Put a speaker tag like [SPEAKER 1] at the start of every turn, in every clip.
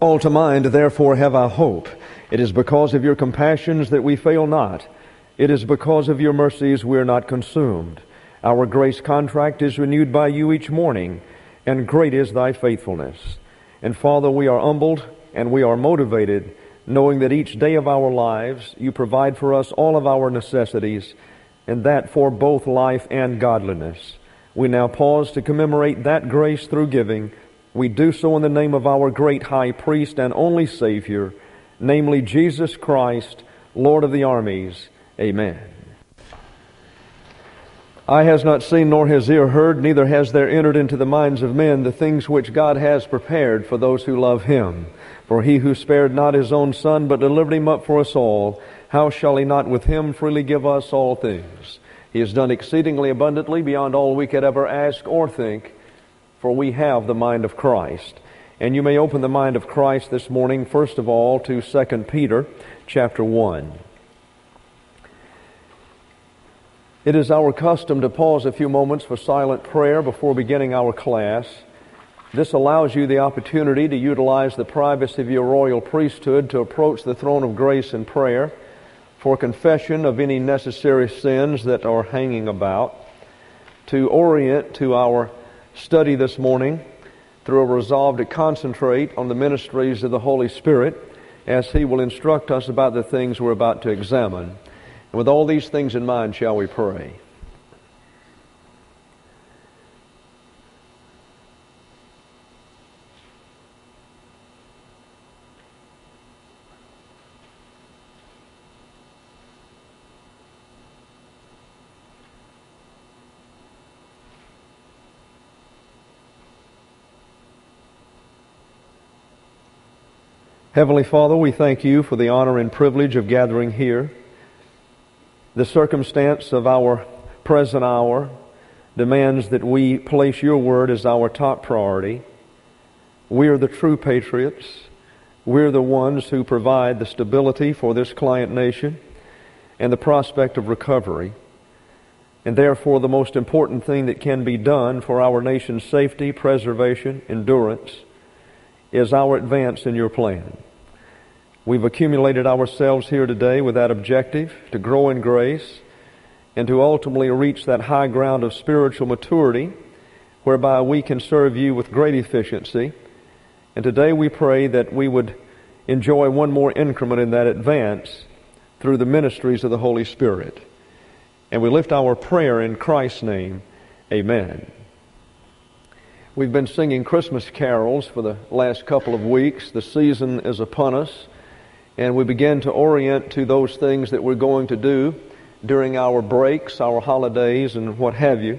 [SPEAKER 1] All to mind, therefore have I hope. It is because of your compassions that we fail not. It is because of your mercies we are not consumed. Our grace contract is renewed by you each morning, and great is thy faithfulness. And Father, we are humbled and we are motivated, knowing that each day of our lives you provide for us all of our necessities, and that for both life and godliness. We now pause to commemorate that grace through giving. We do so in the name of our great high priest and only Savior, namely Jesus Christ, Lord of the armies. Amen. Eye has not seen, nor has ear heard, neither has there entered into the minds of men the things which God has prepared for those who love Him. For He who spared not His own Son, but delivered Him up for us all, how shall He not with Him freely give us all things? He has done exceedingly abundantly beyond all we could ever ask or think, for we have the mind of Christ. And you may open the mind of Christ this morning, first of all, to 2 Peter chapter 1. It is our custom to pause a few moments for silent prayer before beginning our class. This allows you the opportunity to utilize the privacy of your royal priesthood to approach the throne of grace in prayer for confession of any necessary sins that are hanging about, to orient to our study this morning through a resolve to concentrate on the ministries of the Holy Spirit as He will instruct us about the things we're about to examine. And with all these things in mind, shall we pray? Heavenly Father, we thank You for the honor and privilege of gathering here. The circumstance of our present hour demands that we place Your Word as our top priority. We are the true patriots. We're the ones who provide the stability for this client nation and the prospect of recovery. And therefore, the most important thing that can be done for our nation's safety, preservation, endurance is our advance in Your plan. We've accumulated ourselves here today with that objective, to grow in grace and to ultimately reach that high ground of spiritual maturity whereby we can serve You with great efficiency. And today we pray that we would enjoy one more increment in that advance through the ministries of the Holy Spirit. And we lift our prayer in Christ's name. Amen. We've been singing Christmas carols for the last couple of weeks. The season is upon us, and we begin to orient to those things that we're going to do during our breaks, our holidays, and what have you.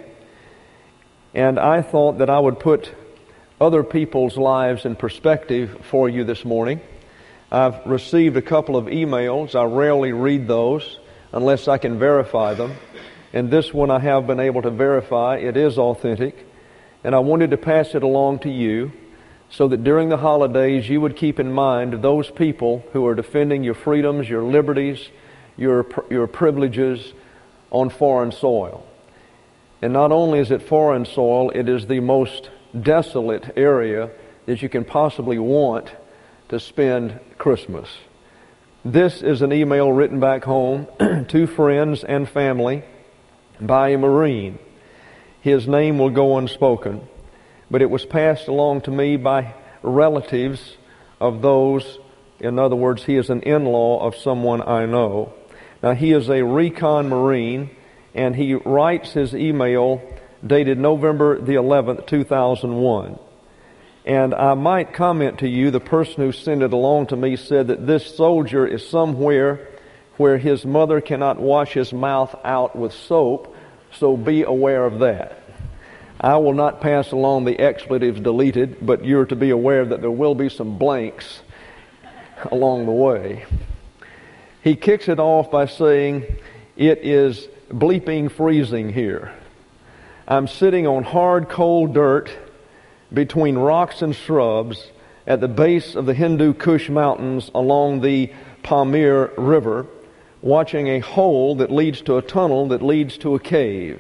[SPEAKER 1] And I thought that I would put other people's lives in perspective for you this morning. I've received a couple of emails. I rarely read those unless I can verify them. And this one I have been able to verify. It is authentic. And I wanted to pass it along to you so that during the holidays you would keep in mind those people who are defending your freedoms, your liberties, your privileges on foreign soil. And not only is it foreign soil, it is the most desolate area that you can possibly want to spend Christmas. This is an email written back home to friends and family by a Marine. His name will go unspoken, but it was passed along to me by relatives of those. In other words, he is an in-law of someone I know. Now, he is a recon Marine, and he writes his email dated November the 11th, 2001. And I might comment to you, the person who sent it along to me said that this soldier is somewhere where his mother cannot wash his mouth out with soap, so be aware of that. I will not pass along the expletives deleted, but you're to be aware that there will be some blanks along the way. He kicks it off by saying, "It is bleeping freezing here. I'm sitting on hard, cold dirt between rocks and shrubs at the base of the Hindu Kush Mountains along the Pamir River, watching a hole that leads to a tunnel that leads to a cave.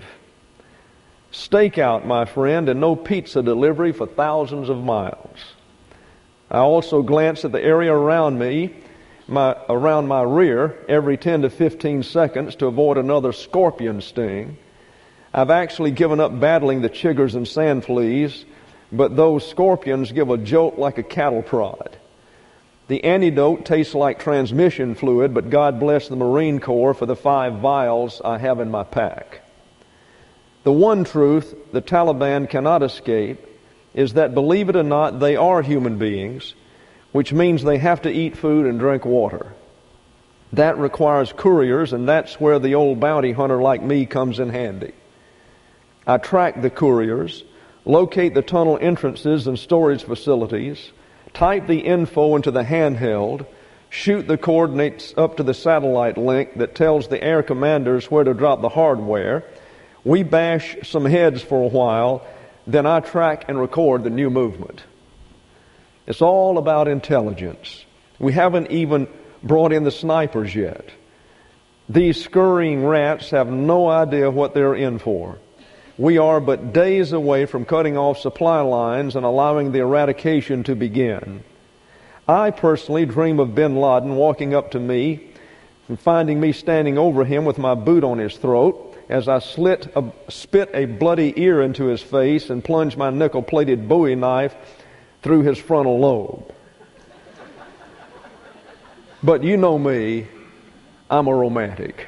[SPEAKER 1] Stakeout, my friend, and no pizza delivery for thousands of miles." I also glance at the area around me, around my rear, every 10 to 15 seconds to avoid another scorpion sting. I've actually given up battling the chiggers and sand fleas, but those scorpions give a jolt like a cattle prod. The antidote tastes like transmission fluid, but God bless the Marine Corps for the 5 vials I have in my pack. The one truth the Taliban cannot escape is that, believe it or not, they are human beings, which means they have to eat food and drink water. That requires couriers, and that's where the old bounty hunter like me comes in handy. I track the couriers, locate the tunnel entrances and storage facilities, type the info into the handheld, shoot the coordinates up to the satellite link that tells the air commanders where to drop the hardware. We bash some heads for a while, then I track and record the new movement. It's all about intelligence. We haven't even brought in the snipers yet. These scurrying rats have no idea what they're in for. We are but days away from cutting off supply lines and allowing the eradication to begin. I personally dream of bin Laden walking up to me and finding me standing over him with my boot on his throat as I spit a bloody ear into his face and plunge my nickel-plated Bowie knife through his frontal lobe. But you know me, I'm a romantic.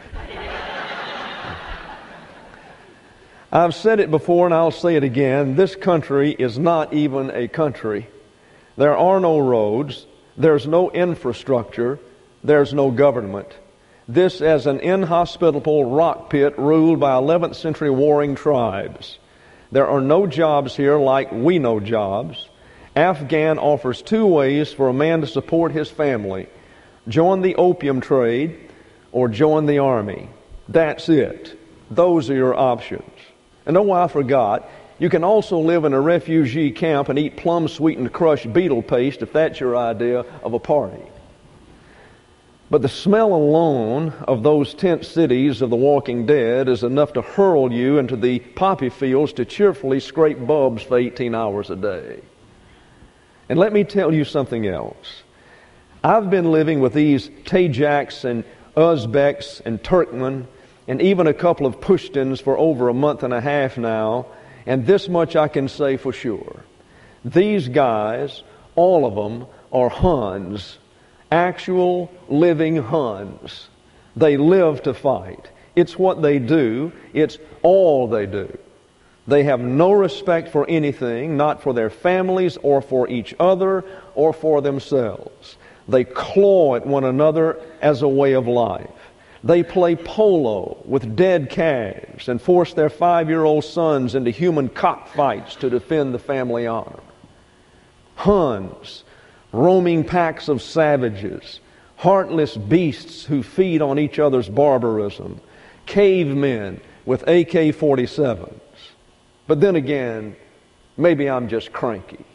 [SPEAKER 1] I've said it before and I'll say it again. This country is not even a country. There are no roads. There's no infrastructure. There's no government. This is an inhospitable rock pit ruled by 11th century warring tribes. There are no jobs here like we know jobs. Afghan offers 2 ways for a man to support his family: join the opium trade or join the army. That's it. Those are your options. And oh, I forgot, you can also live in a refugee camp and eat plum-sweetened crushed beetle paste if that's your idea of a party. But the smell alone of those tent cities of the walking dead is enough to hurl you into the poppy fields to cheerfully scrape bulbs for 18 hours a day. And let me tell you something else. I've been living with these Tajaks and Uzbeks and Turkmen and even a couple of Pushtins for over a month and a half now, and this much I can say for sure. These guys, all of them, are Huns, actual living Huns. They live to fight. It's what they do. It's all they do. They have no respect for anything, not for their families or for each other or for themselves. They claw at one another as a way of life. They play polo with dead calves and force their 5-year-old sons into human cockfights to defend the family honor. Huns, roaming packs of savages, heartless beasts who feed on each other's barbarism, cavemen with AK-47s. But then again, maybe I'm just cranky.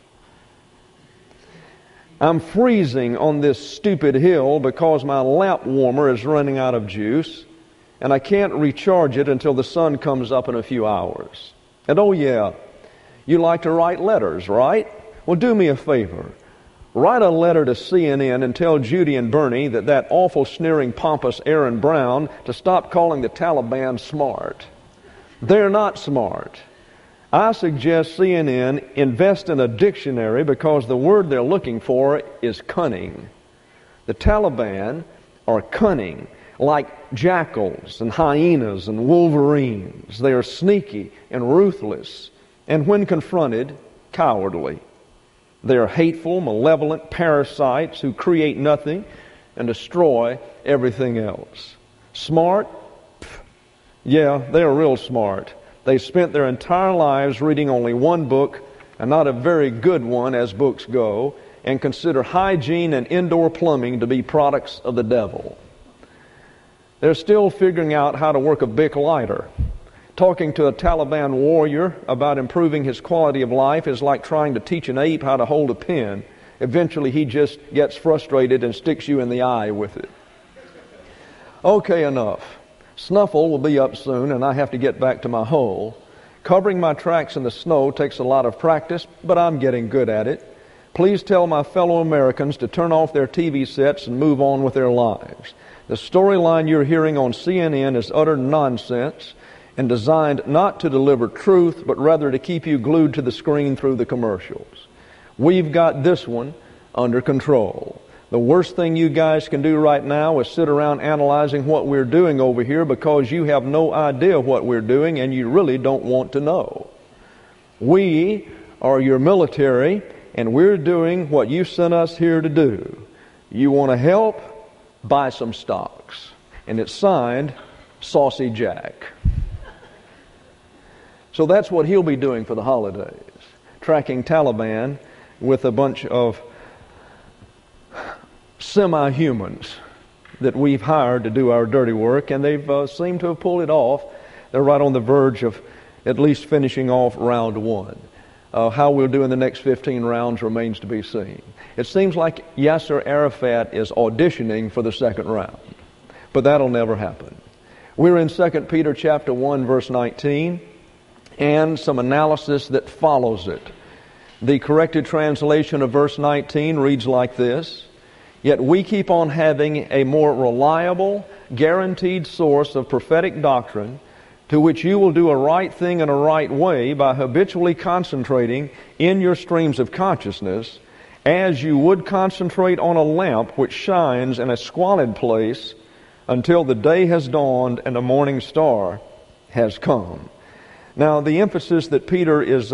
[SPEAKER 1] I'm freezing on this stupid hill because my lap warmer is running out of juice, and I can't recharge it until the sun comes up in a few hours. And oh yeah, you like to write letters, right? Well, do me a favor. Write a letter to CNN and tell Judy and Bernie that awful sneering pompous Aaron Brown to stop calling the Taliban smart. They're not smart. I suggest CNN invest in a dictionary because the word they're looking for is cunning. The Taliban are cunning, like jackals and hyenas and wolverines. They are sneaky and ruthless, and when confronted, cowardly. They are hateful, malevolent parasites who create nothing and destroy everything else. Smart? Yeah, they're real smart. They spent their entire lives reading only one book, and not a very good one as books go, and consider hygiene and indoor plumbing to be products of the devil. They're still figuring out how to work a Bic lighter. Talking to a Taliban warrior about improving his quality of life is like trying to teach an ape how to hold a pen. Eventually he just gets frustrated and sticks you in the eye with it. Okay, enough. Snuffle will be up soon, and I have to get back to my hole. Covering my tracks in the snow takes a lot of practice, but I'm getting good at it. Please tell my fellow Americans to turn off their TV sets and move on with their lives. The storyline you're hearing on CNN is utter nonsense and designed not to deliver truth, but rather to keep you glued to the screen through the commercials. We've got this one under control. The worst thing you guys can do right now is sit around analyzing what we're doing over here because you have no idea what we're doing and you really don't want to know. We are your military and we're doing what you sent us here to do. You want to help? Buy some stocks. And it's signed Saucy Jack. So that's what he'll be doing for the holidays. Tracking Taliban with a bunch of semi-humans that we've hired to do our dirty work, and they've seemed to have pulled it off. They're right on the verge of at least finishing off round one. How we'll do in the next 15 rounds remains to be seen. It seems like Yasser Arafat is auditioning for the second round, but that'll never happen. We're in 2 Peter chapter 1, verse 19, and some analysis that follows it. The corrected translation of verse 19 reads like this: Yet we keep on having a more reliable, guaranteed source of prophetic doctrine, to which you will do a right thing in a right way by habitually concentrating in your streams of consciousness, as you would concentrate on a lamp which shines in a squalid place until the day has dawned and the morning star has come. Now, the emphasis that Peter is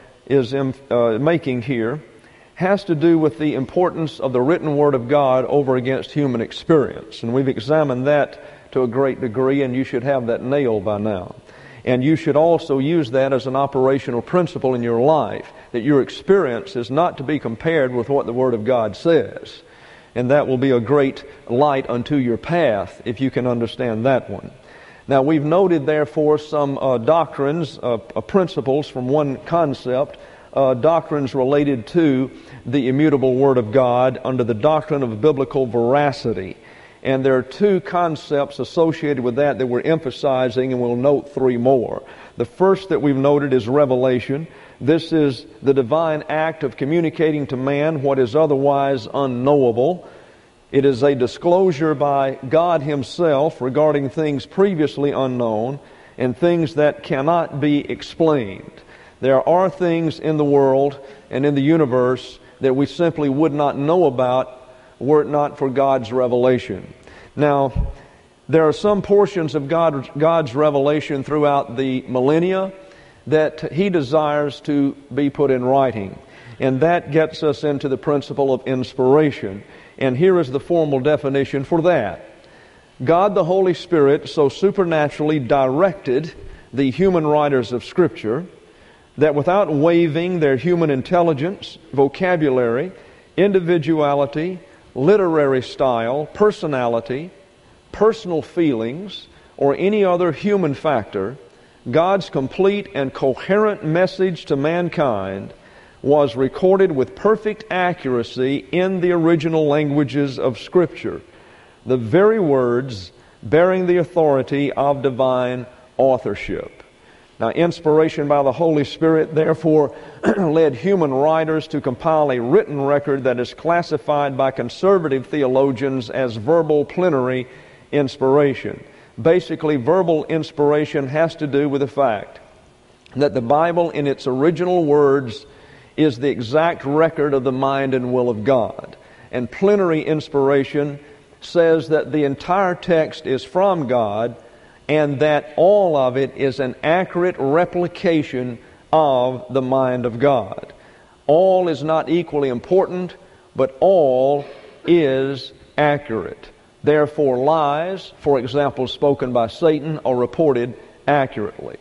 [SPEAKER 1] making here has to do with the importance of the written Word of God over against human experience. And we've examined that to a great degree, and you should have that nailed by now. And you should also use that as an operational principle in your life, that your experience is not to be compared with what the Word of God says. And that will be a great light unto your path if you can understand that one. Now, we've noted, therefore, some doctrines, principles from one concept, doctrines related to the immutable Word of God under the doctrine of biblical veracity. And there are two concepts associated with that we're emphasizing, and we'll note three more. The first that we've noted is revelation. This is the divine act of communicating to man what is otherwise unknowable. It is a disclosure by God Himself regarding things previously unknown and things that cannot be explained. There are things in the world and in the universe that we simply would not know about were it not for God's revelation. Now, there are some portions of God's revelation throughout the millennia that He desires to be put in writing. And that gets us into the principle of inspiration. And here is the formal definition for that. God the Holy Spirit so supernaturally directed the human writers of Scripture that without waiving their human intelligence, vocabulary, individuality, literary style, personality, personal feelings, or any other human factor, God's complete and coherent message to mankind was recorded with perfect accuracy in the original languages of Scripture, the very words bearing the authority of divine authorship. Now, inspiration by the Holy Spirit, therefore, led human writers to compile a written record that is classified by conservative theologians as verbal plenary inspiration. Basically, verbal inspiration has to do with the fact that the Bible in its original words is the exact record of the mind and will of God. And plenary inspiration says that the entire text is from God and that all of it is an accurate replication of the mind of God. All is not equally important, but all is accurate. Therefore, lies, for example, spoken by Satan, are reported accurately.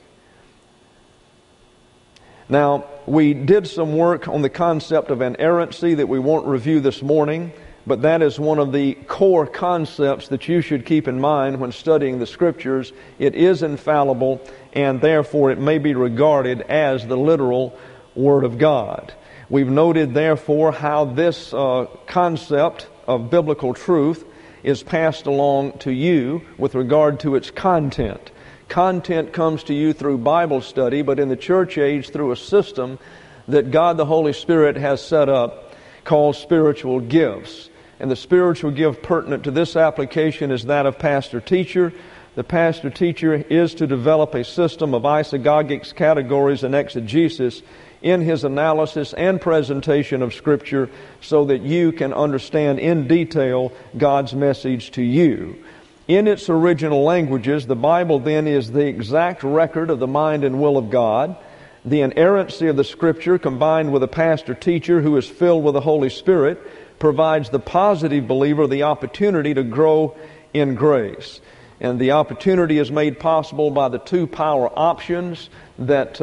[SPEAKER 1] Now, we did some work on the concept of inerrancy that we won't review this morning, but that is one of the core concepts that you should keep in mind when studying the Scriptures. It is infallible, and therefore it may be regarded as the literal Word of God. We've noted, therefore, how this concept of biblical truth is passed along to you with regard to its content. Content comes to you through Bible study, but in the church age through a system that God the Holy Spirit has set up called spiritual gifts. And the spiritual gift pertinent to this application is that of pastor-teacher. The pastor-teacher is to develop a system of isagogics, categories, and exegesis in his analysis and presentation of Scripture so that you can understand in detail God's message to you. In its original languages, the Bible then is the exact record of the mind and will of God. The inerrancy of the Scripture combined with a pastor-teacher who is filled with the Holy Spirit provides the positive believer the opportunity to grow in grace. And the opportunity is made possible by the two power options that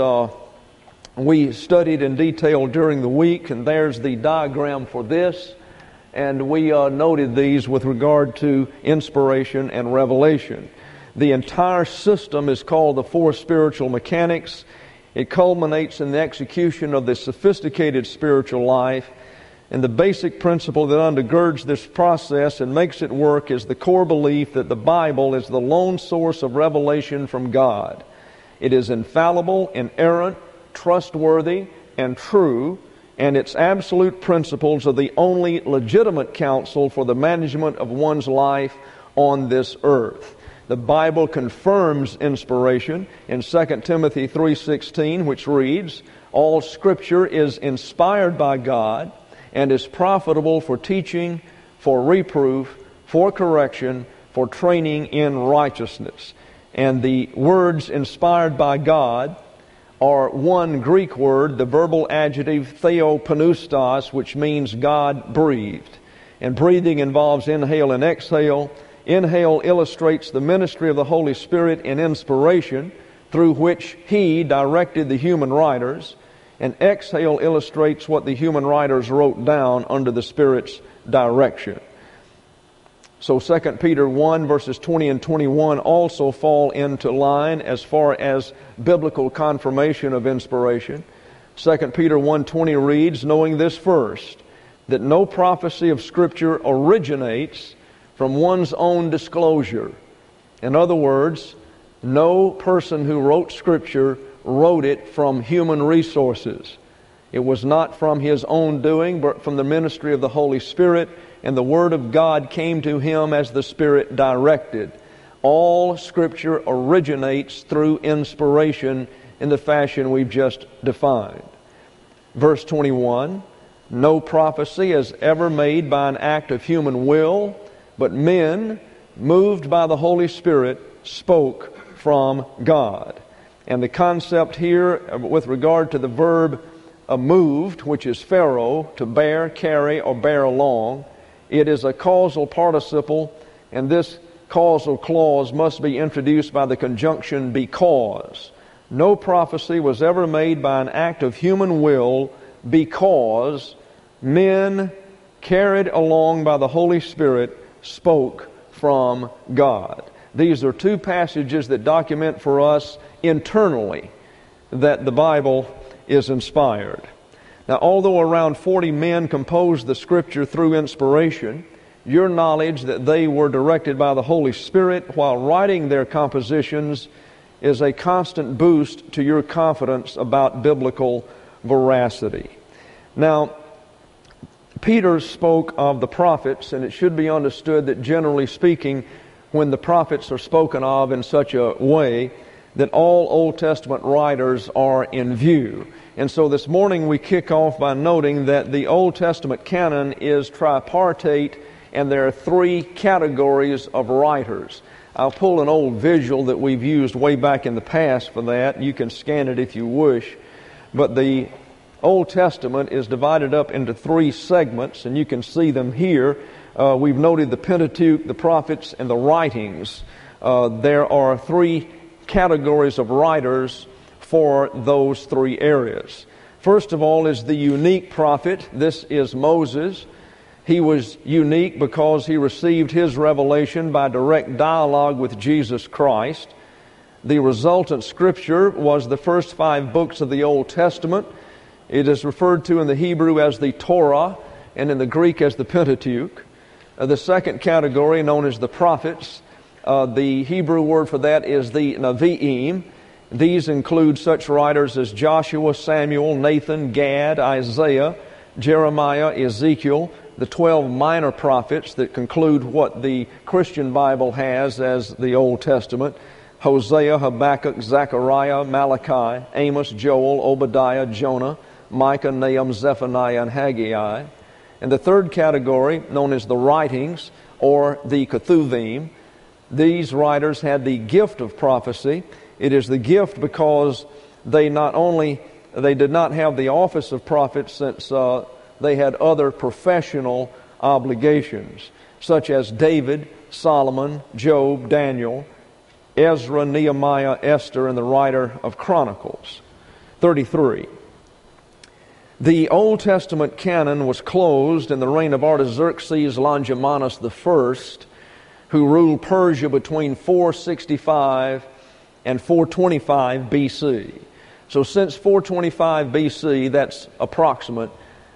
[SPEAKER 1] we studied in detail during the week, and there's the diagram for this. And we noted these with regard to inspiration and revelation. The entire system is called the four spiritual mechanics. It culminates in the execution of the sophisticated spiritual life. And the basic principle that undergirds this process and makes it work is the core belief that the Bible is the lone source of revelation from God. It is infallible, inerrant, trustworthy, and true, and its absolute principles are the only legitimate counsel for the management of one's life on this earth. The Bible confirms inspiration in 2 Timothy 3:16, which reads, "All Scripture is inspired by God and is profitable for teaching, for reproof, for correction, for training in righteousness." And the words inspired by God are one Greek word, the verbal adjective theopneustos, which means God breathed. And breathing involves inhale and exhale. Inhale illustrates the ministry of the Holy Spirit in inspiration, through which He directed the human writers. And exhale illustrates what the human writers wrote down under the Spirit's direction. So 2 Peter 1 verses 20 and 21 also fall into line as far as biblical confirmation of inspiration. 2 Peter 1:20 reads, "Knowing this first, that no prophecy of Scripture originates from one's own disclosure." In other words, no person who wrote Scripture wrote it from human resources. It was not from his own doing, but from the ministry of the Holy Spirit, and the Word of God came to him as the Spirit directed. All Scripture originates through inspiration in the fashion we've just defined. Verse 21, "No prophecy is ever made by an act of human will, but men, moved by the Holy Spirit, spoke from God." And the concept here with regard to the verb moved, which is phero, to bear, carry, or bear along, it is a causal participle, and this causal clause must be introduced by the conjunction because. No prophecy was ever made by an act of human will because men, carried along by the Holy Spirit, spoke from God. These are two passages that document for us internally that the Bible is inspired. Now, although around 40 men composed the Scripture through inspiration, your knowledge that they were directed by the Holy Spirit while writing their compositions is a constant boost to your confidence about biblical veracity. Now, Peter spoke of the prophets, and it should be understood that generally speaking, when the prophets are spoken of in such a way, that all Old Testament writers are in view. And so this morning we kick off by noting that the Old Testament canon is tripartite, and there are three categories of writers. I'll pull an old visual that we've used way back in the past for that. You can scan it if you wish. But the Old Testament is divided up into three segments, and you can see them here. We've noted the Pentateuch, the prophets, and the writings. There are three categories of writers for those three areas. First of all is the unique prophet. This is Moses. He was unique because he received his revelation by direct dialogue with Jesus Christ. The resultant scripture was the first 5 books of the Old Testament. It is referred to in the Hebrew as the Torah and in the Greek as the Pentateuch. The second category, known as the prophets, the Hebrew word for that is the Nevi'im. These include such writers as Joshua, Samuel, Nathan, Gad, Isaiah, Jeremiah, Ezekiel, the 12 minor prophets that conclude what the Christian Bible has as the Old Testament, Hosea, Habakkuk, Zechariah, Malachi, Amos, Joel, Obadiah, Jonah, Micah, Nahum, Zephaniah, and Haggai. And the third category, known as the writings or the Ketuvim, these writers had the gift of prophecy. It is the gift because they did not have the office of prophet, since they had other professional obligations, such as David, Solomon, Job, Daniel, Ezra, Nehemiah, Esther, and the writer of Chronicles. 33. The Old Testament canon was closed in the reign of Artaxerxes Longimanus I, who ruled Persia between 465 and 425 BC. So since 425 BC, that's approximate,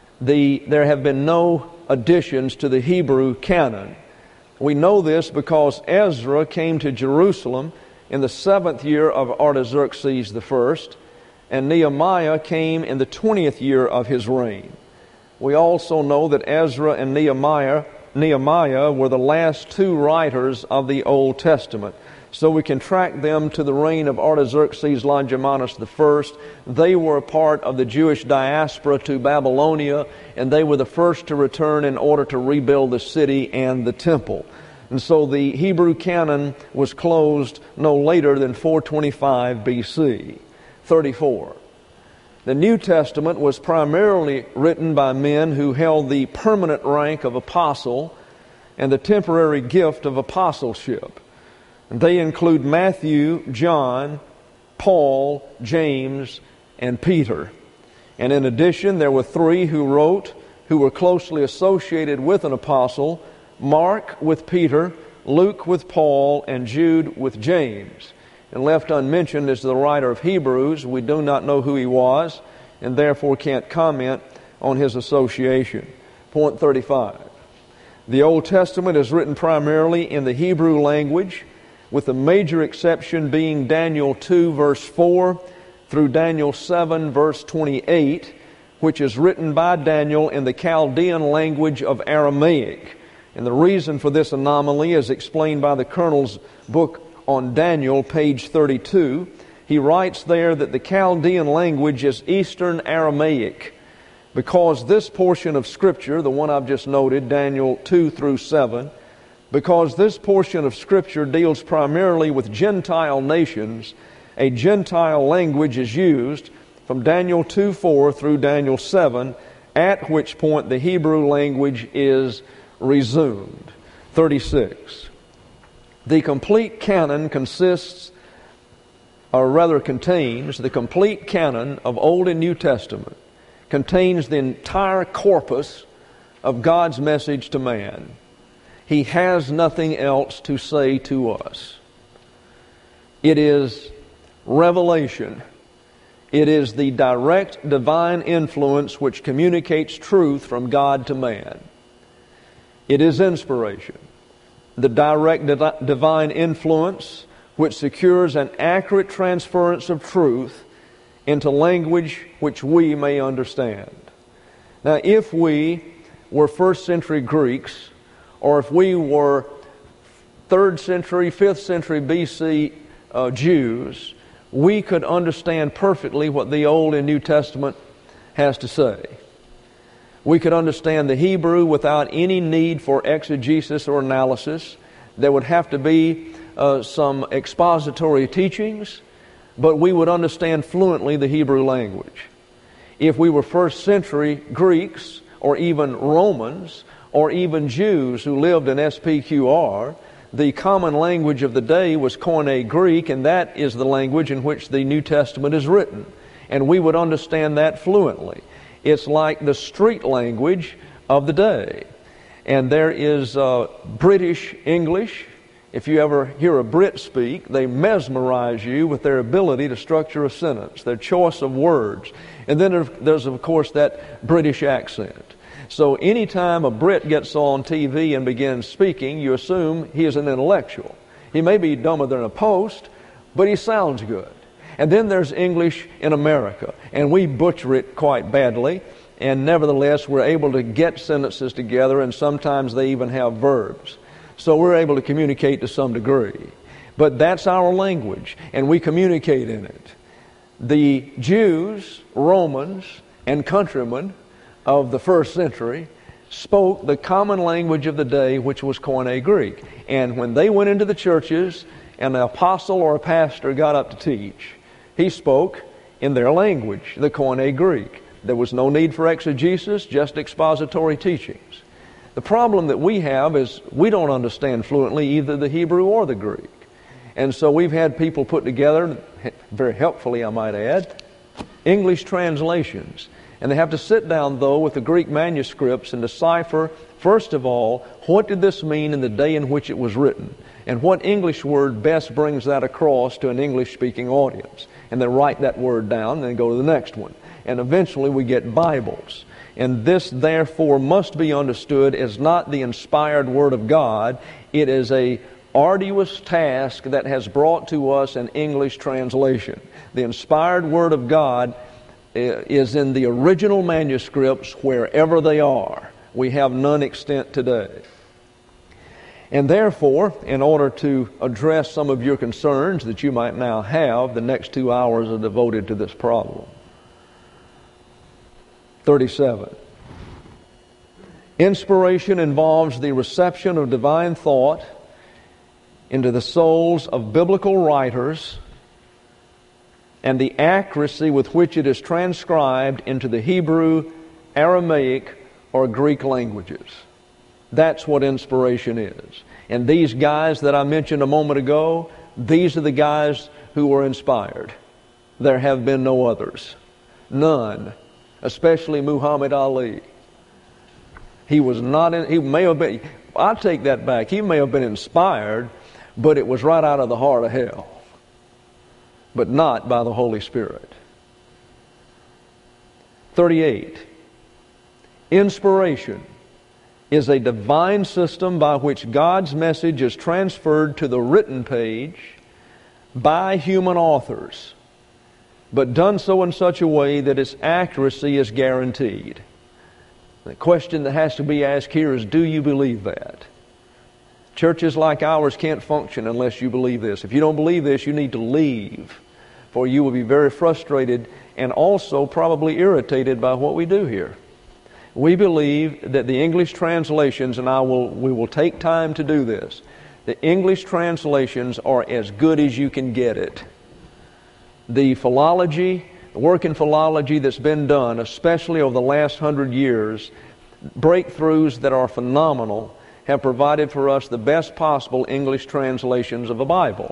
[SPEAKER 1] there have been no additions to the Hebrew canon. We know this because Ezra came to Jerusalem in the 7th year of Artaxerxes I, and Nehemiah came in the 20th year of his reign. We also know that Ezra and Nehemiah were the last two writers of the Old Testament. So we can track them to the reign of Artaxerxes Longimanus I. They were a part of the Jewish diaspora to Babylonia, and they were the first to return in order to rebuild the city and the temple. And so the Hebrew canon was closed no later than 425 BC. 34. The New Testament was primarily written by men who held the permanent rank of apostle and the temporary gift of apostleship. They include Matthew, John, Paul, James, and Peter. And in addition, there were three who were closely associated with an apostle: Mark with Peter, Luke with Paul, and Jude with James. And left unmentioned is the writer of Hebrews. We do not know who he was, and therefore can't comment on his association. Point 35. The Old Testament is written primarily in the Hebrew language, with the major exception being Daniel 2 verse 4 through Daniel 7 verse 28, which is written by Daniel in the Chaldean language of Aramaic. And the reason for this anomaly is explained by the Colonel's book on Daniel, page 32. He writes there that the Chaldean language is Eastern Aramaic, because this portion of Scripture, the one I've just noted, Daniel 2 through 7, because this portion of Scripture deals primarily with Gentile nations, a Gentile language is used from Daniel 2:4 through Daniel 7, at which point the Hebrew language is resumed. 36. The complete canon contains the complete canon of Old and New Testament, contains the entire corpus of God's message to man. He has nothing else to say to us. It is revelation. It is the direct divine influence which communicates truth from God to man. It is inspiration, the direct divine influence which secures an accurate transference of truth into language which we may understand. Now, if we were first century Greeks, or if we were 3rd century, 5th century BC Jews, we could understand perfectly what the Old and New Testament has to say. We could understand the Hebrew without any need for exegesis or analysis. There would have to be some expository teachings, but we would understand fluently the Hebrew language. If we were first century Greeks, or even Romans, or even Jews who lived in SPQR, the common language of the day was Koine Greek, and that is the language in which the New Testament is written. And we would understand that fluently. It's like the street language of the day. And there is British English. If you ever hear a Brit speak, they mesmerize you with their ability to structure a sentence, their choice of words. And then there's, of course, that British accent. So anytime a Brit gets on TV and begins speaking, you assume he is an intellectual. He may be dumber than a post, but he sounds good. And then there's English in America, and we butcher it quite badly. and nevertheless we're able to get sentences together, and sometimes they even have verbs. So we're able to communicate to some degree. But that's our language, and we communicate in it. The Jews, Romans, and countrymen of the first century spoke the common language of the day, which was Koine Greek. And when they went into the churches and an apostle or a pastor got up to teach, he spoke in their language, the Koine Greek. There was no need for exegesis, just expository teachings. The problem that we have is we don't understand fluently either the Hebrew or the Greek. And so we've had people put together, very helpfully I might add, English translations. And they have to sit down, though, with the Greek manuscripts and decipher, first of all, what did this mean in the day in which it was written? And what English word best brings that across to an English-speaking audience? And then write that word down and then go to the next one. And eventually we get Bibles. And this, therefore, must be understood as not the inspired Word of God. It is a arduous task that has brought to us an English translation. The inspired Word of God is in the original manuscripts wherever they are. We have none extant today. And therefore, in order to address some of your concerns that you might now have, the next 2 hours are devoted to this problem. 37. Inspiration involves the reception of divine thought into the souls of biblical writers and the accuracy with which it is transcribed into the Hebrew, Aramaic, or Greek languages. That's what inspiration is. And these guys that I mentioned a moment ago, these are the guys who were inspired. There have been no others. None. Especially Muhammad Ali. He was not in, he may have been, I take that back, he may have been inspired, but it was right out of the heart of hell. But not by the Holy Spirit. 38. Inspiration is a divine system by which God's message is transferred to the written page by human authors, but done so in such a way that its accuracy is guaranteed. The question that has to be asked here is, do you believe that? Churches like ours can't function unless you believe this. If you don't believe this, you need to leave, for you will be very frustrated and also probably irritated by what we do here. We believe that the English translations, and we will take time to do this, the English translations are as good as you can get it. The philology, the work in philology that's been done, especially over the last 100 years, breakthroughs that are phenomenal, have provided for us the best possible English translations of the Bible.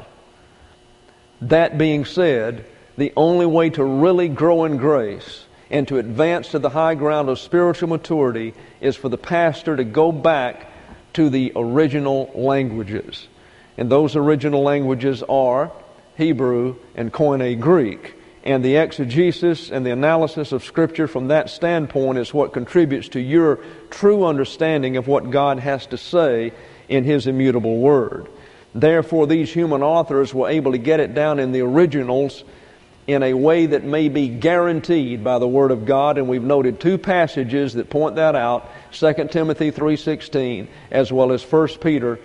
[SPEAKER 1] That being said, the only way to really grow in grace and to advance to the high ground of spiritual maturity is for the pastor to go back to the original languages. And those original languages are Hebrew and Koine Greek. And the exegesis and the analysis of Scripture from that standpoint is what contributes to your true understanding of what God has to say in His immutable Word. Therefore, these human authors were able to get it down in the originals in a way that may be guaranteed by the Word of God, and we've noted two passages that point that out, 2 Timothy 3:16, as well as 2 Peter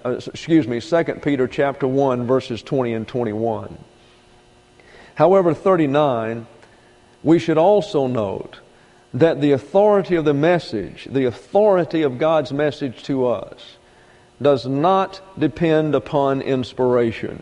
[SPEAKER 1] chapter 1, verses 20 and 21. However, 39, we should also note that the authority of the message, the authority of God's message to us, does not depend upon inspiration.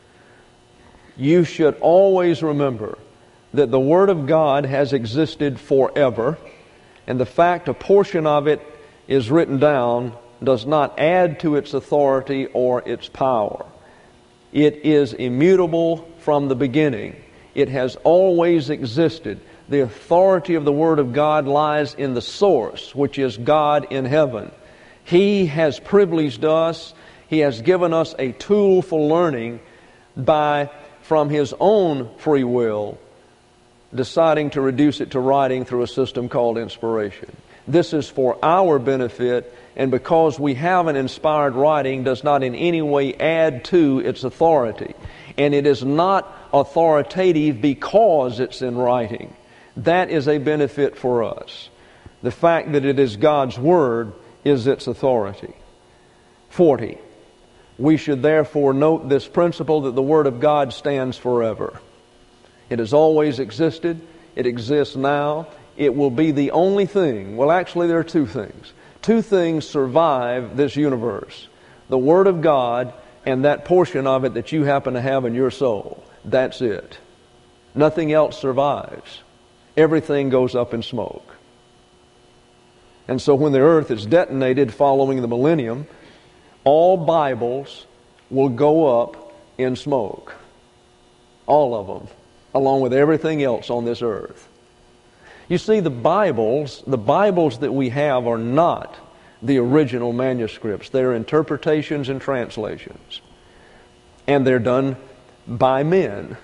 [SPEAKER 1] You should always remember that the Word of God has existed forever, and the fact a portion of it is written down does not add to its authority or its power. It is immutable from the beginning. It has always existed. The authority of the Word of God lies in the source, which is God in heaven. He has privileged us. He has given us a tool for learning by, from His own free will, deciding to reduce it to writing through a system called inspiration. This is for our benefit, and because we have an inspired writing does not in any way add to its authority. And it is not authoritative because it's in writing. That is a benefit for us. The fact that it is God's Word is its authority. 40. We should therefore note this principle that the Word of God stands forever. It has always existed. It exists now. It will be the only thing. Well, actually, there are two things. Two things survive this universe. The Word of God and that portion of it that you happen to have in your soul. That's it. Nothing else survives. Everything goes up in smoke. And so when the earth is detonated following the millennium, all Bibles will go up in smoke. All of them, along with everything else on this earth. You see, the Bibles that we have are not the original manuscripts. They're interpretations and translations. And they're done by men.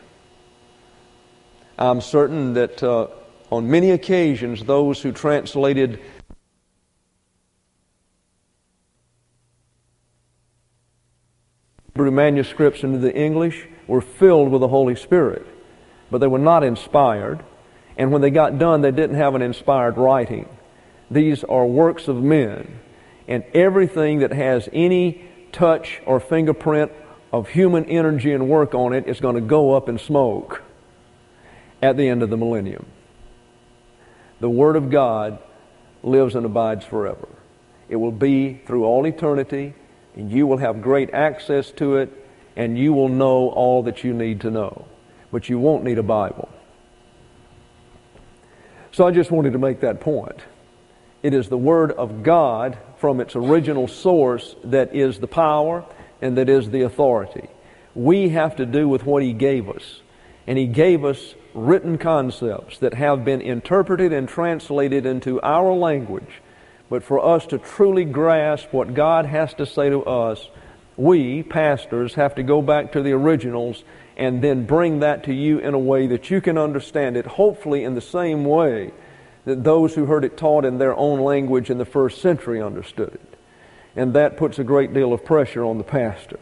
[SPEAKER 1] I'm certain that on many occasions, those who translated Hebrew manuscripts into the English were filled with the Holy Spirit, but they were not inspired. And when they got done, they didn't have an inspired writing. These are works of men. And everything that has any touch or fingerprint of human energy and work on it is going to go up in smoke at the end of the millennium. The Word of God lives and abides forever. It will be through all eternity, and you will have great access to it, and you will know all that you need to know. But you won't need a Bible. So I just wanted to make that point. It is the Word of God from its original source that is the power and that is the authority. We have to do with what He gave us. And He gave us written concepts that have been interpreted and translated into our language. But for us to truly grasp what God has to say to us, we, pastors, have to go back to the originals and then bring that to you in a way that you can understand it, hopefully in the same way that those who heard it taught in their own language in the first century understood it. And that puts a great deal of pressure on the pastor.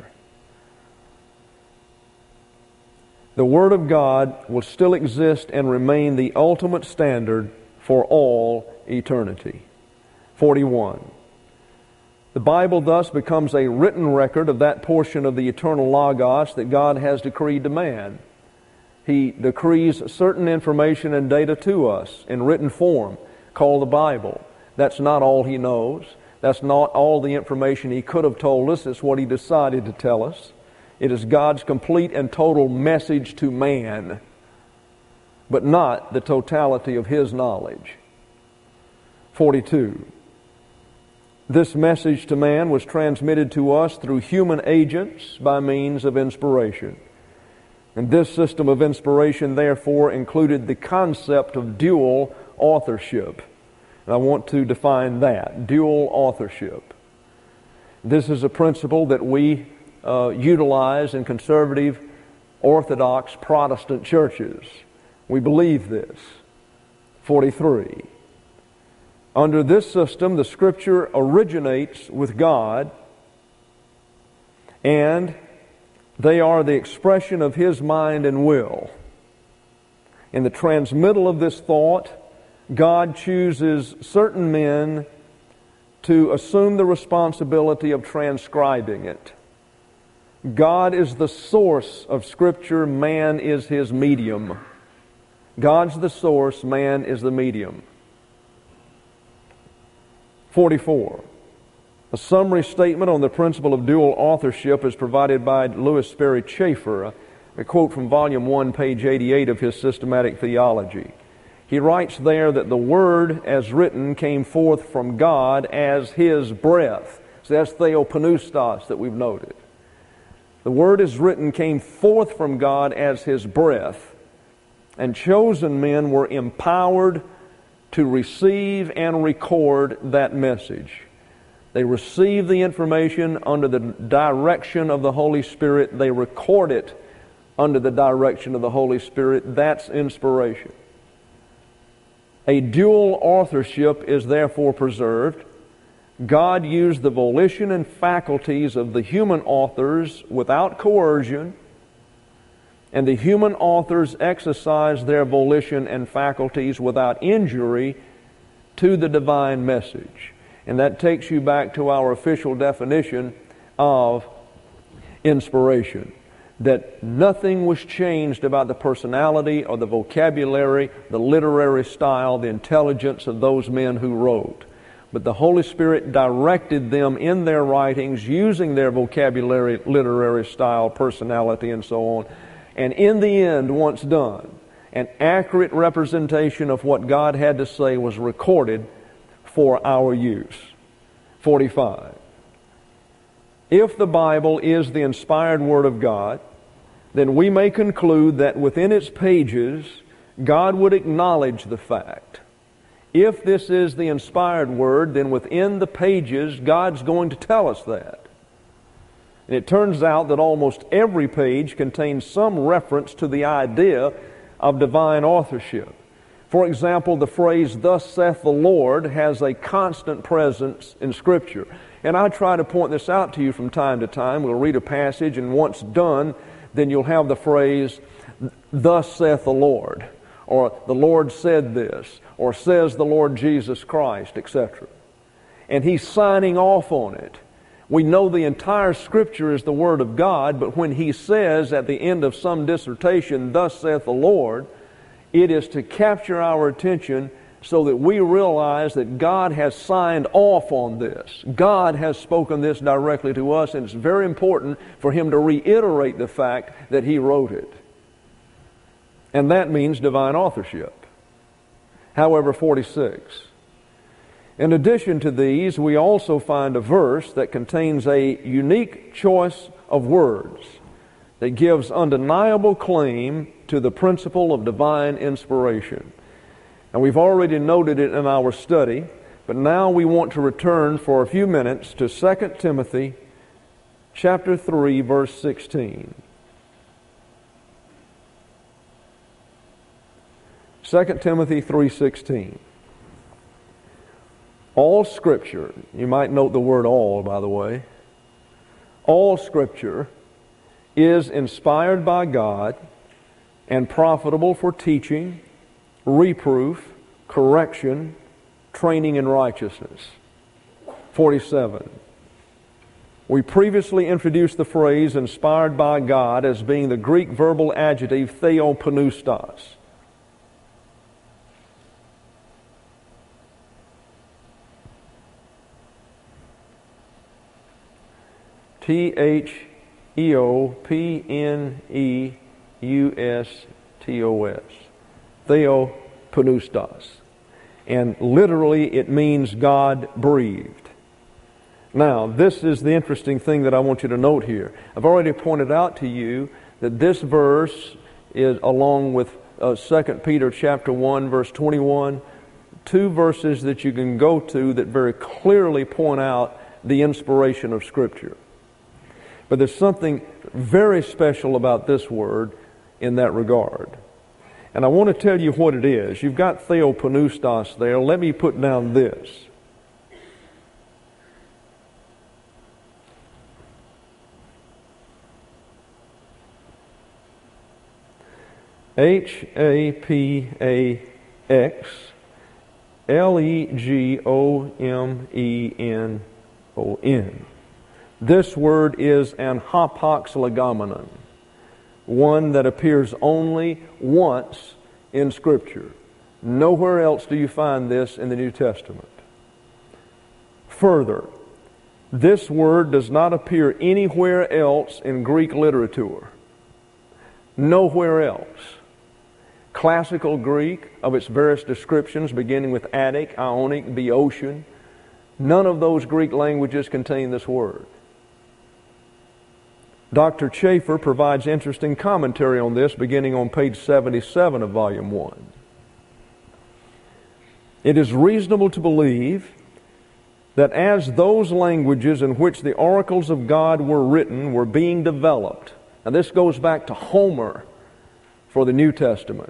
[SPEAKER 1] The Word of God will still exist and remain the ultimate standard for all eternity. 41. The Bible thus becomes a written record of that portion of the eternal Logos that God has decreed to man. He decrees certain information and data to us in written form, called the Bible. That's not all He knows. That's not all the information He could have told us. It's what He decided to tell us. It is God's complete and total message to man, but not the totality of His knowledge. 42. This message to man was transmitted to us through human agents by means of inspiration. And this system of inspiration, therefore, included the concept of dual authorship. And I want to define that, dual authorship. This is a principle that we utilize in conservative, Orthodox, Protestant churches. We believe this. 43. Under this system, the Scripture originates with God, and they are the expression of His mind and will. In the transmittal of this thought, God chooses certain men to assume the responsibility of transcribing it. God is the source of Scripture, man is His medium. God's the source, man is the medium. 44. A summary statement on the principle of dual authorship is provided by Louis Sperry Chafer, a quote from Volume 1, page 88 of his Systematic Theology. He writes there that the Word as written came forth from God as His breath. So that's theopneustos that we've noted. The Word as written came forth from God as His breath, and chosen men were empowered to receive and record that message. They receive the information under the direction of the Holy Spirit. They record it under the direction of the Holy Spirit. That's inspiration. A dual authorship is therefore preserved. God used the volition and faculties of the human authors without coercion, and the human authors exercised their volition and faculties without injury to the divine message. And that takes you back to our official definition of inspiration. That nothing was changed about the personality or the vocabulary, the literary style, the intelligence of those men who wrote. But the Holy Spirit directed them in their writings using their vocabulary, literary style, personality, and so on. And in the end, once done, an accurate representation of what God had to say was recorded for our use. 45. If the Bible is the inspired Word of God, then we may conclude that within its pages, God would acknowledge the fact. If this is the inspired Word, then within the pages, God's going to tell us that. And it turns out that almost every page contains some reference to the idea of divine authorship. For example, the phrase, "Thus saith the Lord," has a constant presence in Scripture. And I try to point this out to you from time to time. We'll read a passage, and once done, then you'll have the phrase, "Thus saith the Lord," or "The Lord said this," or "Says the Lord Jesus Christ," etc. And He's signing off on it. We know the entire Scripture is the Word of God, but when He says at the end of some dissertation, "Thus saith the Lord," it is to capture our attention so that we realize that God has signed off on this. God has spoken this directly to us, and it's very important for Him to reiterate the fact that He wrote it. And that means divine authorship. However, 46. In addition to these, we also find a verse that contains a unique choice of words that gives undeniable claim to the principle of divine inspiration. And we've already noted it in our study, but now we want to return for a few minutes to 2 Timothy chapter 3, verse 16. 2 Timothy 3:16. All Scripture, you might note the word all, by the way, all Scripture is inspired by God and profitable for teaching, reproof, correction, training in righteousness. 47. We previously introduced the phrase inspired by God as being the Greek verbal adjective theopneustos. Theopneustos. Theopneustos. And literally it means God breathed. Now, this is the interesting thing that I want you to note here. I've already pointed out to you that this verse is, along with 2 Peter chapter 1, verse 21, two verses that you can go to that very clearly point out the inspiration of Scripture. But there's something very special about this word in that regard. And I want to tell you what it is. You've got theopneustos there. Let me put down this. HAPAXLEGOMENON. This word is an hapax legomenon, one that appears only once in Scripture. Nowhere else do you find this in the New Testament. Further, this word does not appear anywhere else in Greek literature. Nowhere else. Classical Greek, of its various descriptions, beginning with Attic, Ionic, Boeotian, none of those Greek languages contain this word. Dr. Chafer provides interesting commentary on this beginning on page 77 of Volume 1. It is reasonable to believe that as those languages in which the oracles of God were written were being developed, and this goes back to Homer for the New Testament,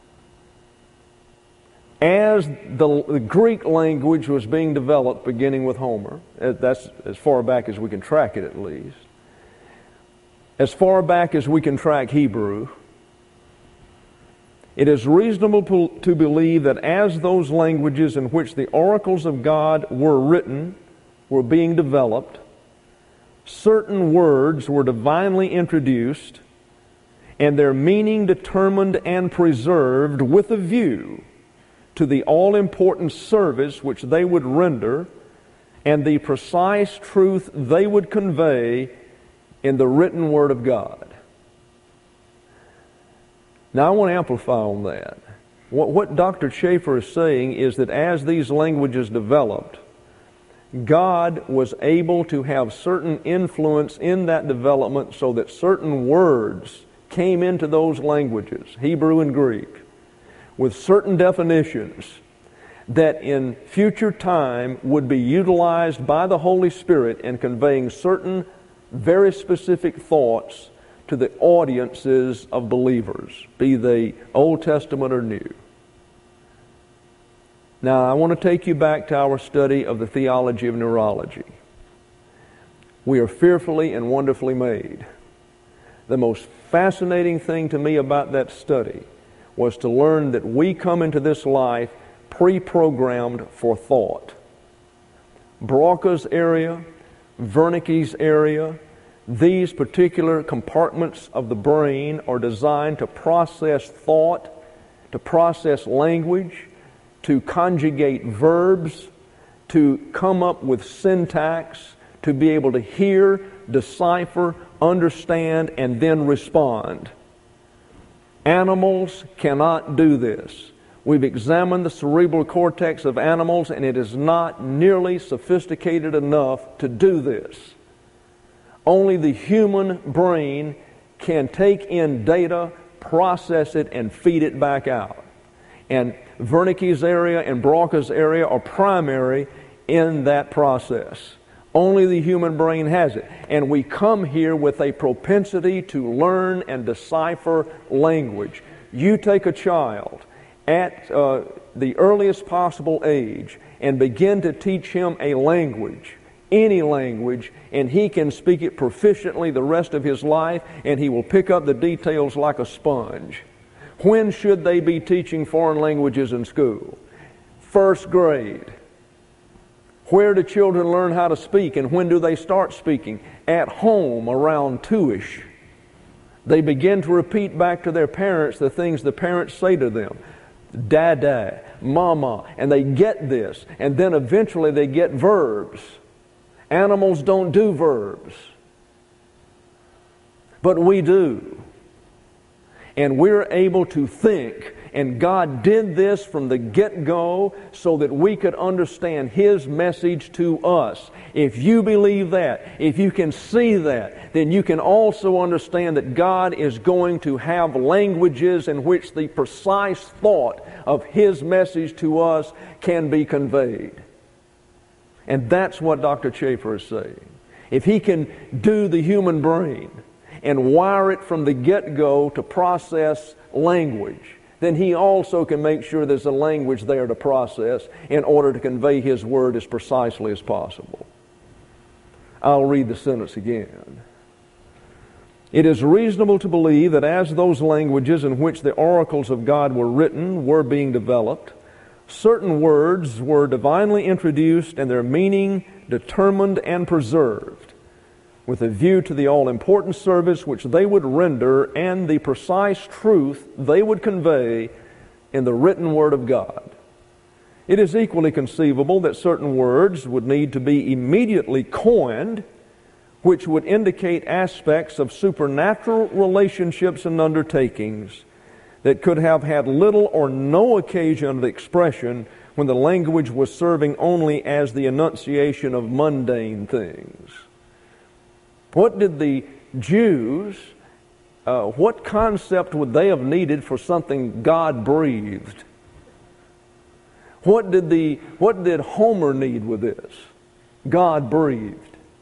[SPEAKER 1] as the Greek language was being developed beginning with Homer, that's as far back as we can track it at least, as far back as we can track Hebrew, It is reasonable to believe that as those languages in which the oracles of God were written were being developed, certain words were divinely introduced and their meaning determined and preserved with a view to the all-important service which they would render and the precise truth they would convey in the written Word of God. Now I want to amplify on that. What Dr. Schaeffer is saying is that as these languages developed, God was able to have certain influence in that development so that certain words came into those languages, Hebrew and Greek, with certain definitions that in future time would be utilized by the Holy Spirit in conveying certain very specific thoughts to the audiences of believers, be they Old Testament or New. Now, I want to take you back to our study of the theology of neurology. We are fearfully and wonderfully made. The most fascinating thing to me about that study was to learn that we come into this life pre-programmed for thought. Broca's area, Wernicke's area, these particular compartments of the brain are designed to process thought, to process language, to conjugate verbs, to come up with syntax, to be able to hear, decipher, understand, and then respond. Animals cannot do this. We've examined the cerebral cortex of animals, and it is not nearly sophisticated enough to do this. Only the human brain can take in data, process it, and feed it back out. And Wernicke's area and Broca's area are primary in that process. Only the human brain has it. And we come here with a propensity to learn and decipher language. You take a child at the earliest possible age and begin to teach him a language, any language, and he can speak it proficiently the rest of his life, and he will pick up the details like a sponge. When should they be teaching foreign languages in school? First grade. Where do children learn how to speak, and when do they start speaking? At home, around 2-ish. They begin to repeat back to their parents the things the parents say to them. Dada, mama, and they get this, and then eventually they get verbs. Animals don't do verbs, but we do. And we're able to think, and God did this from the get-go so that we could understand His message to us. If you believe that, if you can see that, then you can also understand that God is going to have languages in which the precise thought of His message to us can be conveyed. And that's what Dr. Schaeffer is saying. If he can do the human brain and wire it from the get-go to process language, then he also can make sure there's a language there to process in order to convey his word as precisely as possible. I'll read the sentence again. It is reasonable to believe that as those languages in which the oracles of God were written were being developed, certain words were divinely introduced and their meaning determined and preserved, with a view to the all-important service which they would render and the precise truth they would convey in the written Word of God. It is equally conceivable that certain words would need to be immediately coined, which would indicate aspects of supernatural relationships and undertakings that could have had little or no occasion of expression when the language was serving only as the enunciation of mundane things. What did the Jews, what concept would they have needed for something God breathed? What did Homer need with this? God breathed.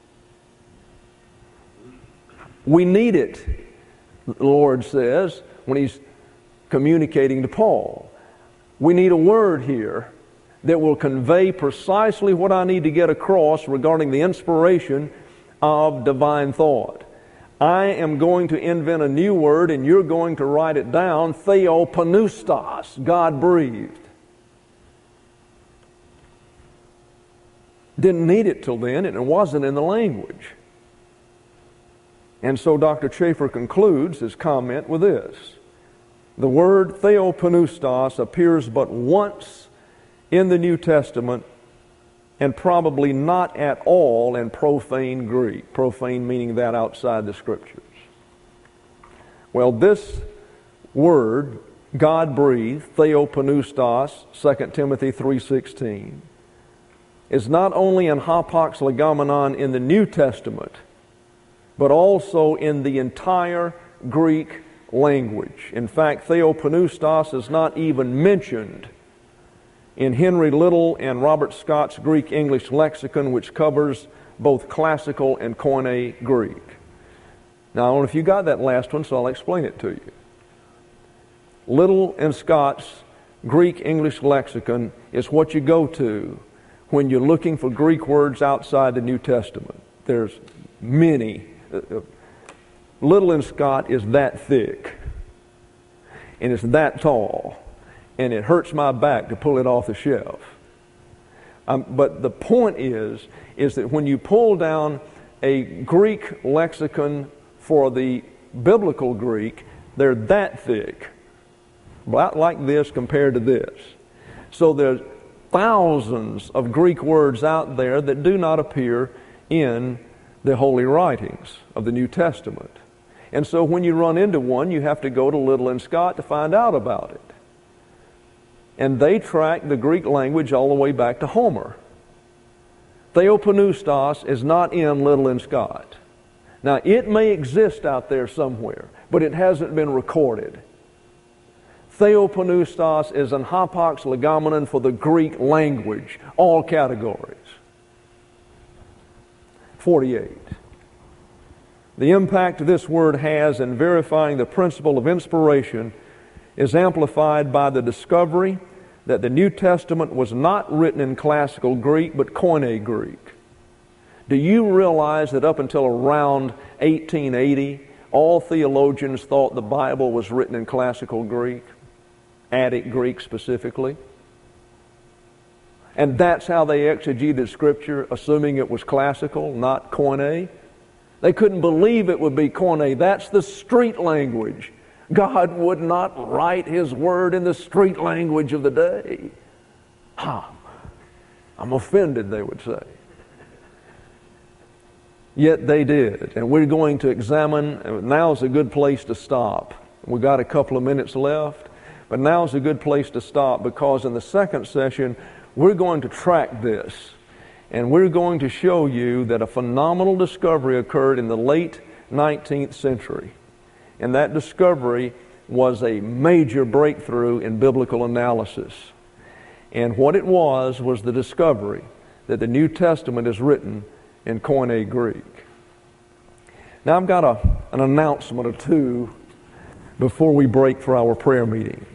[SPEAKER 1] We need it, the Lord says, when He's communicating to Paul. We need a word here that will convey precisely what I need to get across regarding the inspiration of divine thought. I am going to invent a new word and you're going to write it down, theopneustos, God-breathed. Didn't need it till then, and it wasn't in the language. And so Dr. Chafer concludes his comment with this. The word theopneustos appears but once in the New Testament, and probably not at all in profane Greek. Profane meaning that outside the Scriptures. Well, this word, God-breathed, theopneustos, 2 Timothy 3:16, is not only in hapax legomenon in the New Testament, but also in the entire Greek language. In fact, theopneustos is not even mentioned in Henry Little and Robert Scott's Greek-English lexicon, which covers both classical and Koine Greek. Now, I don't know if you got that last one, so I'll explain it to you. Little and Scott's Greek-English lexicon is what you go to when you're looking for Greek words outside the New Testament. There's many. Little and Scott is that thick, and it's that tall, and it hurts my back to pull it off the shelf. But the point is that when you pull down a Greek lexicon for the biblical Greek, they're that thick, about like this compared to this. So there's thousands of Greek words out there that do not appear in the holy writings of the New Testament. And so when you run into one, you have to go to Little and Scott to find out about it. And they track the Greek language all the way back to Homer. Theopneustos is not in Little and Scott. Now, it may exist out there somewhere, but it hasn't been recorded. Theopneustos is an hapax legomenon for the Greek language, all categories. 48. The impact this word has in verifying the principle of inspiration is amplified by the discovery that the New Testament was not written in classical Greek, but Koine Greek. Do you realize that up until around 1880, all theologians thought the Bible was written in classical Greek, Attic Greek specifically? And that's how they exegeted Scripture, assuming it was classical, not Koine. They couldn't believe it would be Koine. That's the street language. God would not write His Word in the street language of the day. I'm offended, they would say. Yet they did. And we're going to examine, now's a good place to stop. We've got a couple of minutes left, but now's a good place to stop because in the second session, we're going to track this. And we're going to show you that a phenomenal discovery occurred in the late 19th century. And that discovery was a major breakthrough in biblical analysis. And what it was the discovery that the New Testament is written in Koine Greek. Now I've got an announcement or two before we break for our prayer meeting.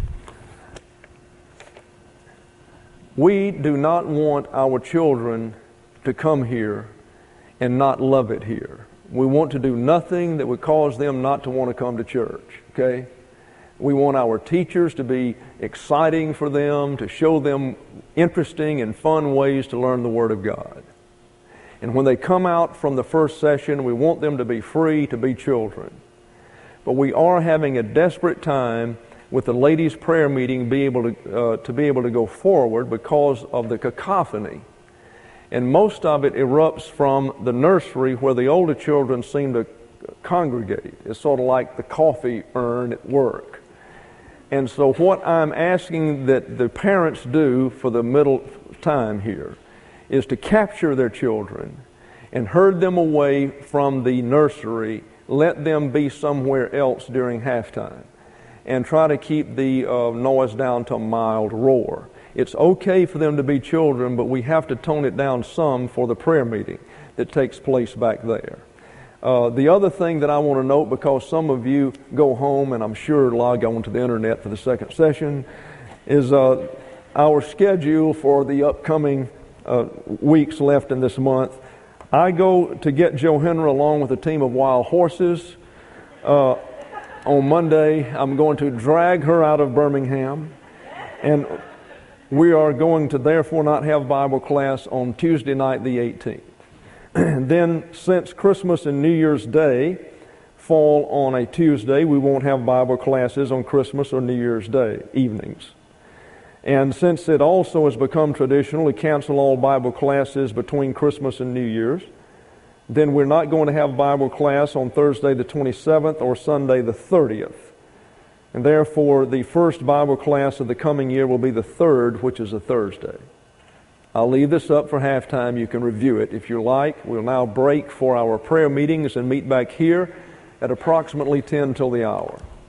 [SPEAKER 1] We do not want our children to come here and not love it here. We want to do nothing that would cause them not to want to come to church, okay? We want our teachers to be exciting for them, to show them interesting and fun ways to learn the Word of God. And when they come out from the first session, we want them to be free to be children. But we are having a desperate time with the ladies' prayer meeting to be able to go forward because of the cacophony. And most of it erupts from the nursery where the older children seem to congregate. It's sort of like the coffee urn at work. And so what I'm asking that the parents do for the middle time here is to capture their children and herd them away from the nursery, let them be somewhere else during halftime, and try to keep the noise down to a mild roar. It's okay for them to be children, but we have to tone it down some for the prayer meeting that takes place back there. The other thing that I want to note, because some of you go home and I'm sure log on to the internet for the second session, is our schedule for the upcoming weeks left in this month. I go to get Joe Henry along with a team of wild horses. On Monday, I'm going to drag her out of Birmingham, and we are going to therefore not have Bible class on Tuesday night, the 18th. And then, since Christmas and New Year's Day fall on a Tuesday, we won't have Bible classes on Christmas or New Year's Day evenings. And since it also has become traditional to cancel all Bible classes between Christmas and New Year's, then we're not going to have Bible class on Thursday the 27th or Sunday the 30th. And therefore, the first Bible class of the coming year will be the 3rd, which is a Thursday. I'll leave this up for halftime. You can review it if you like. We'll now break for our prayer meetings and meet back here at approximately 10 till the hour.